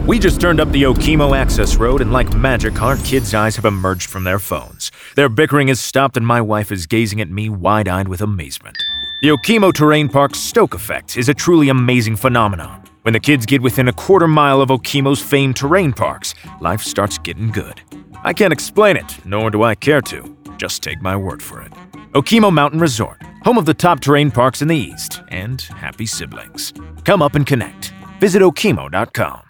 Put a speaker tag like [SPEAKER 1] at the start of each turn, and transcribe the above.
[SPEAKER 1] We just turned up the Okemo access road, and like magic, our kids' eyes have emerged from their phones. Their bickering has stopped, and my wife is gazing at me wide-eyed with amazement. The Okemo Terrain Park's Stoke Effect is a truly amazing phenomenon. When the kids get within a quarter mile of Okemo's famed terrain parks, life starts getting good. I can't explain it, nor do I care to. Just take my word for it. Okemo Mountain Resort, home of the top terrain parks in the East, and happy siblings. Come up and connect. Visit okemo.com.